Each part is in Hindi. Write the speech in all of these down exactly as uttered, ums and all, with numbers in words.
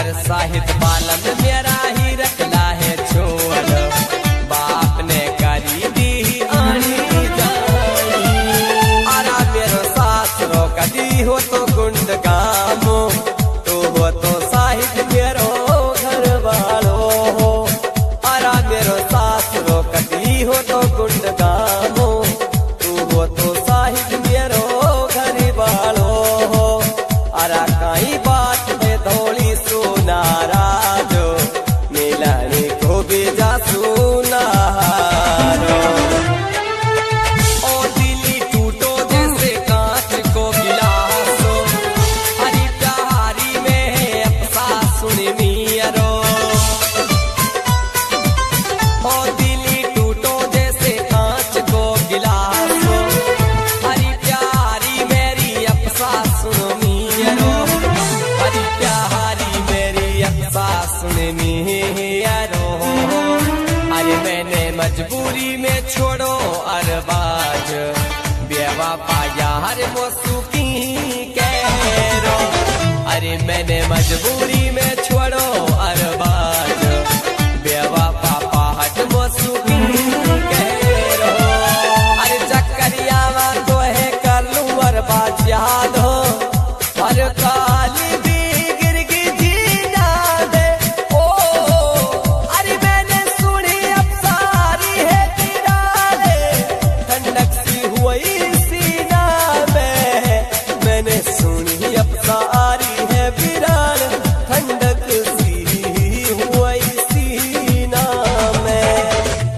अरे साहिद बालम मेरा ही रखला है छोड़, बाप ने करी दी आनी जानी। अरा मेरो सासरो कदी हो तो गुंड कामो, तो हो तो साहिद मेरो घर वालो हो। अरा मेरो सासरो कदी हो तो गुंड कामो, तो हो तो साहिद मेरो घर वालो हो। अरा कई बात में धोली सुनारा जो मिलाने को भी जा सुनारो। ओ दिली टूटो जैसे कांच को गिलासो, हरी प्यारी में अपसा सुन मियरो। ओ दिली टूटो जैसे कांच को गिलासो, हरी प्यारी मेरी अपसा सुन मियरो। हरी प्यारी मेरी अपसा सुन मियरो। अरे मैंने मजबूरी में छोड़ो अरबाज, बेवा पाया हर मौसूकी कह रो। अरे मैंने मजबूरी में छोड़ो अरबाज, बेवा पापा हट मौसूकी कह रो। अरे चक्करिया तो है कर लूं अरबाज याद हो, हर काली भी गिर की जीना दे। ओ अरे मैंने सुनी अब सारी है किनारे, ठंडक सी हुई सीना में। मैंने सुनी अब सारी है विरान, ठंडक सी हुई सीना में।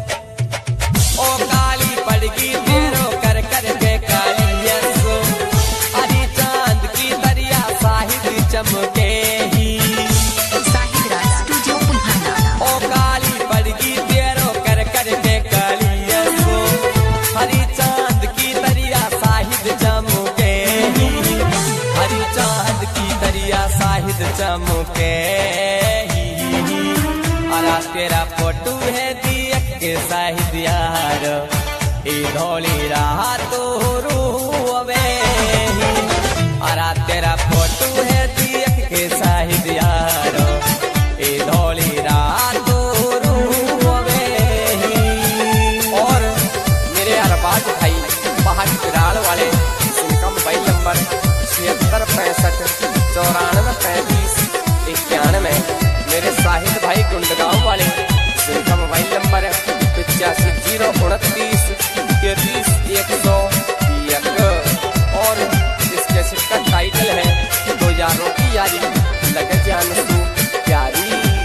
ओ काली पड़गी तेरो कर कर के काली यसो, हरी चांद की दरिया साहिद चमके ही। साहिद राज स्टूडियो पुल्हाना। ओ काली पड़गी तेरो कर कर के काली यसो, हरी चांद की दरिया साहिद चमके ही। हरी चांद की दरिया साहिद चमके ही। अरा तेरा फोटो है दियक के साहिद यार, ई धोली रहा तो रूवे ही। अरा तेरा फोटो है दियक के साहिद यार, ई धोली रहा तो रूवे ही। और मेरे अरबाज भाई पहाड़ पिराड़ वाले, जिनका मोबाइल नंबर छिहत्तर पैंसठ चौरानवे पैंतीस इक्यानवे। मेरे साहिद भाई गुंडगांव वाले, जिनका मोबाइल नंबर है पचासी जीरो उनतीस तैतीस एक सौ एक। और इसके सिक्का टाइटल है दो यारों की यारी लगे जान तू प्यारी।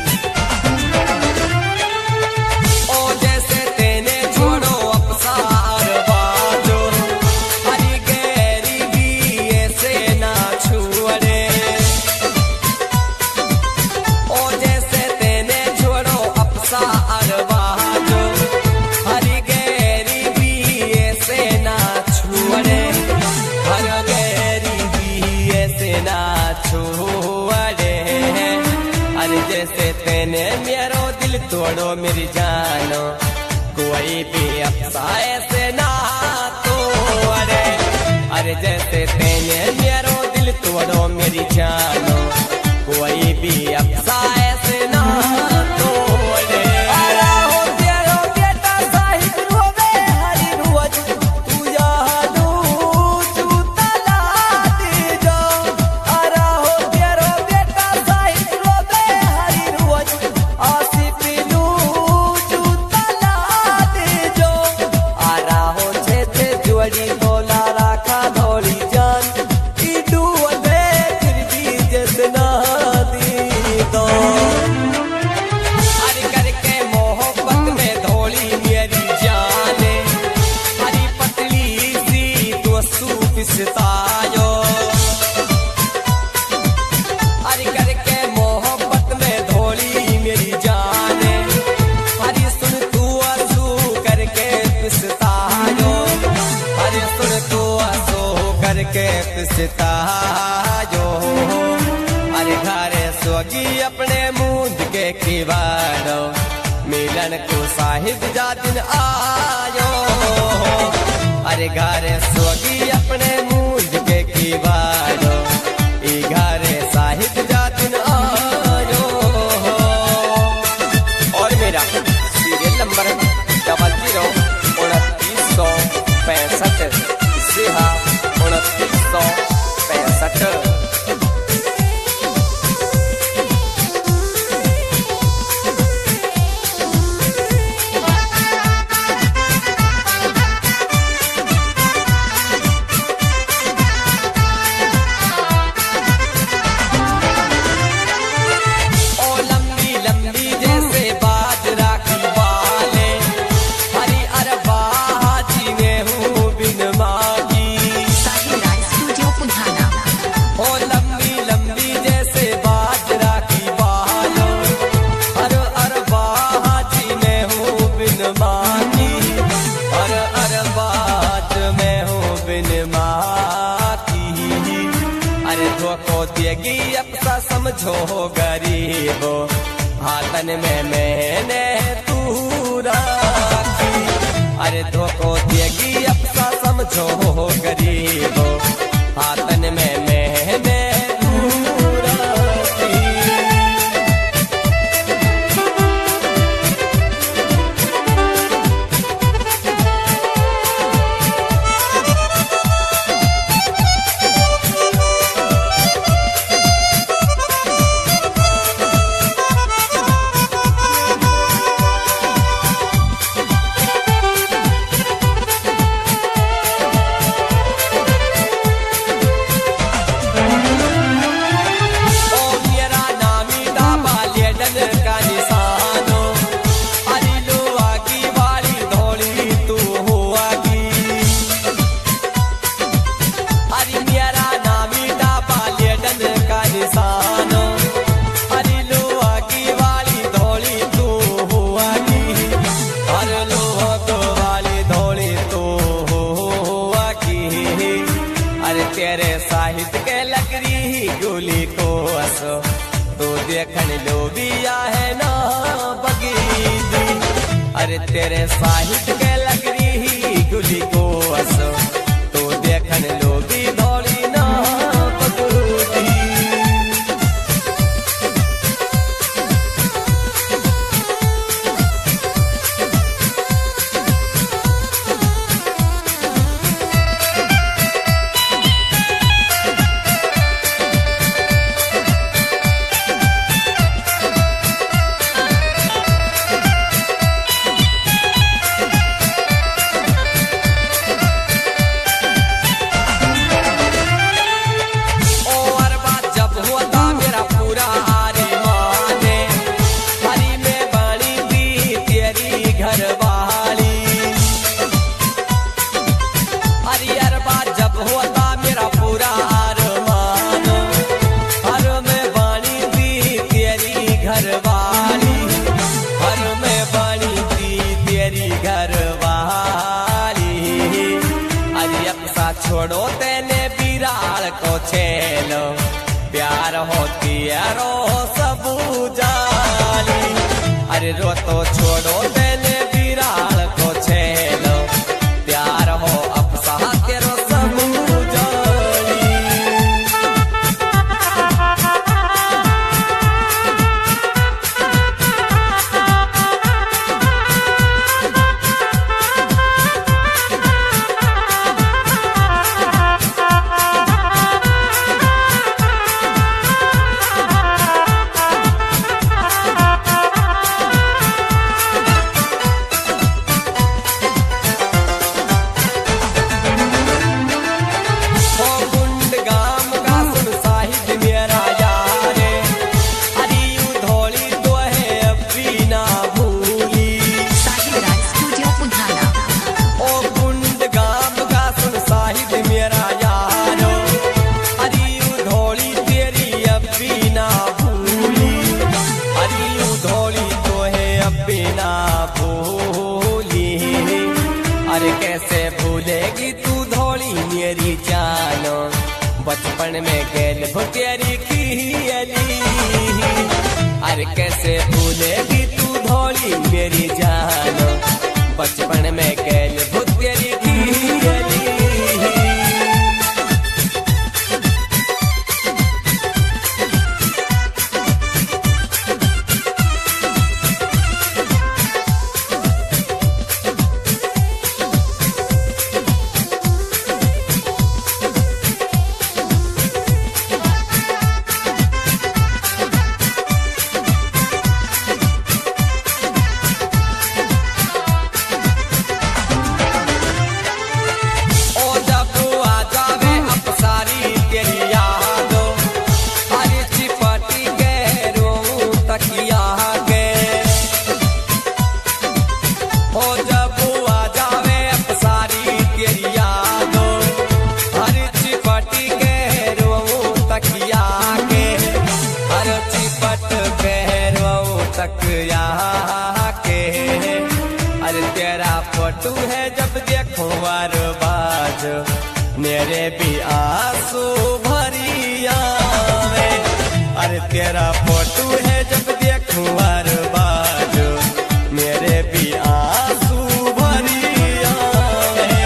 ओ जैसे तेने छोड़ो अपसार बाजो, हरी गहरी भी ऐसे ना छुड़े। ओ जैसे तेने छोड़ो अपसार बाजो, हरी गहरी भी ऐसे ना छुड़े। हर गहरी भी ऐसे ना छुड़े। अरे जैसे तेने मेरो दिल तोड़ो मेरी जानो, कोई भी अफसा ऐसे ना तोड़े। अरे जैसे तेने मेरो दिल तोड़ो मेरी जानो, कोई भी अफसा ऐसे ना तोड़े। अरे हो तेरो बेटा साहिद रोवे हरी रोज, तू यादू जूता ला दी जो। अरे हो तेरो बेटा साहिद रोवे हरी रोज, आसिफ नू जूता ला दी जो। अरे हो छे छे जोड़ी तोला राखा धोली जान, इडू अले फिर भी जितना दी दो। अरे करके मोहब्बत में धोली मेरी जाने, हरी पतली सी तो सूफिस्तायो। अरे करके मोहब्बत में धोली मेरी जाने, हरी सुन तू आंसू करके पिसतायो। हरी सुन तू आंसू करके पिसतायो। अरे घरे सोगी अपने मूंद के किवाड़ो, मिलन को साहिद जा दिन आयो। अरे घरे सोगी अपने मूंद के किवाड़ो, ई घरे साहिद जा दिन आयो। समझो गरीब हाथन में मैंने तू राखी। अरे धोखो देगी अपना समझो गरीब हाथन में मैंने तू राखी। तेरे साहित्य के लकड़ी गुली को असो तो देखन लो बिया है ना बगीदी। अरे तेरे साहित्य के लकड़ी गुली को असो तो देखन लो भी दौड़ी ना बगूदी। छोड़ो तेने बिराल को छेलो प्यार होती है रो सब जाली। अरे रो तो छोड़ो तेने बिराल को छेलो प्यार हो अब सहा के रो सब जाली। कैसे भूलेगी तू धोली मेरी जानो बचपन में गेल भुतेरी खियली। अरे कैसे भूलेगी तू धोली मेरी जानो बचपन में गेल भुतेरी खियली। फोटू है जब देखो वार बाज मेरे भी आंसू भरी आवे। अरे तेरा फोटो है जब देखूं हर बार मेरे भी आंसू भरी आए।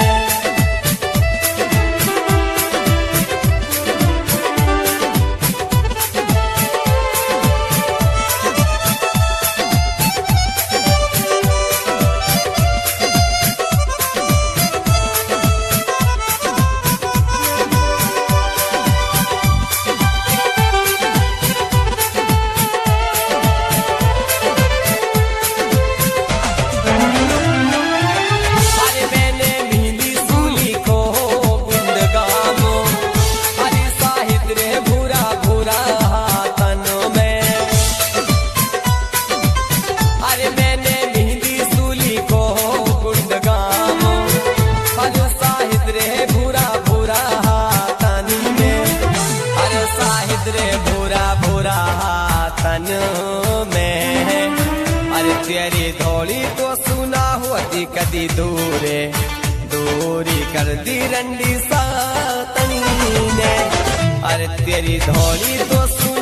अरे तेरी धोली तो सुना होती कदी दूरे दूरी कर दी रंडी सातनी ने। अरे तेरी धोली तो सुना